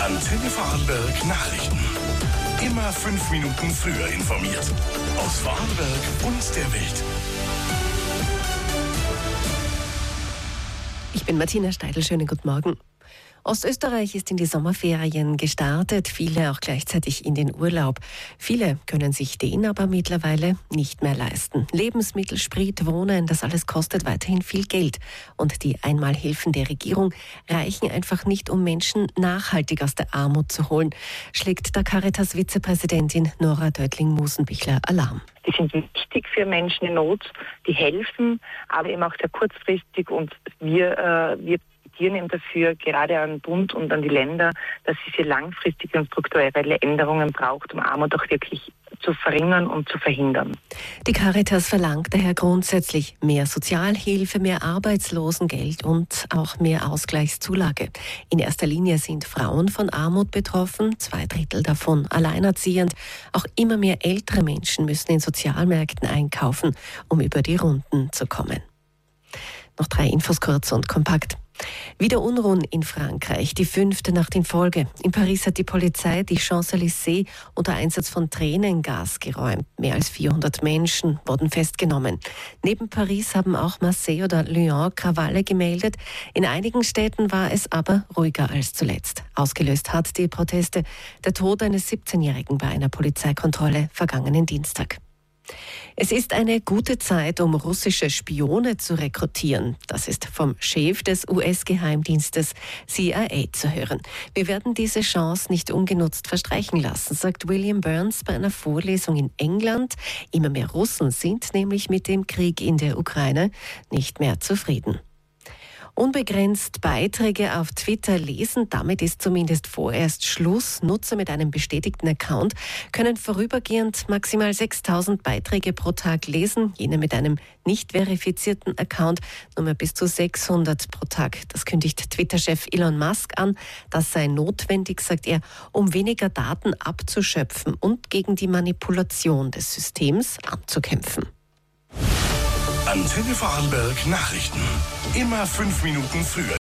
Antenne Vorarlberg Nachrichten. Immer 5 Minuten früher informiert. Aus Vorarlberg und der Welt. Ich bin Martina Steidl, schönen guten Morgen. Ostösterreich ist in die Sommerferien gestartet, viele auch gleichzeitig in den Urlaub. Viele können sich den aber mittlerweile nicht mehr leisten. Lebensmittel, Sprit, Wohnen, das alles kostet weiterhin viel Geld. Und die Einmalhilfen der Regierung reichen einfach nicht, um Menschen nachhaltig aus der Armut zu holen, schlägt der Caritas-Vizepräsidentin Nora Döttling-Musenbichler Alarm. Die sind wichtig für Menschen in Not, die helfen, aber eben auch sehr kurzfristig. Und wir plädieren eben dafür, gerade an den Bund und an die Länder, dass es hier langfristige und strukturelle Änderungen braucht, um Armut auch wirklich zu verringern und zu verhindern. Die Caritas verlangt daher grundsätzlich mehr Sozialhilfe, mehr Arbeitslosengeld und auch mehr Ausgleichszulage. In erster Linie sind Frauen von Armut betroffen, 2/3 davon alleinerziehend. Auch immer mehr ältere Menschen müssen in Sozialmärkten einkaufen, um über die Runden zu kommen. Noch 3 Infos kurz und kompakt. Wieder Unruhen in Frankreich, die 5. Nacht in Folge. In Paris hat die Polizei die Champs-Élysées unter Einsatz von Tränengas geräumt. Mehr als 400 Menschen wurden festgenommen. Neben Paris haben auch Marseille oder Lyon Krawalle gemeldet. In einigen Städten war es aber ruhiger als zuletzt. Ausgelöst hat die Proteste der Tod eines 17-Jährigen bei einer Polizeikontrolle vergangenen Dienstag. Es ist eine gute Zeit, um russische Spione zu rekrutieren. Das ist vom Chef des US-Geheimdienstes CIA zu hören. Wir werden diese Chance nicht ungenutzt verstreichen lassen, sagt William Burns bei einer Vorlesung in England. Immer mehr Russen sind nämlich mit dem Krieg in der Ukraine nicht mehr zufrieden. Unbegrenzt Beiträge auf Twitter lesen, damit ist zumindest vorerst Schluss. Nutzer mit einem bestätigten Account können vorübergehend maximal 6.000 Beiträge pro Tag lesen. Jene mit einem nicht verifizierten Account nur mehr bis zu 600 pro Tag. Das kündigt Twitter-Chef Elon Musk an. Das sei notwendig, sagt er, um weniger Daten abzuschöpfen und gegen die Manipulation des Systems anzukämpfen. Antenne Vorarlberg Nachrichten. Immer 5 Minuten früher.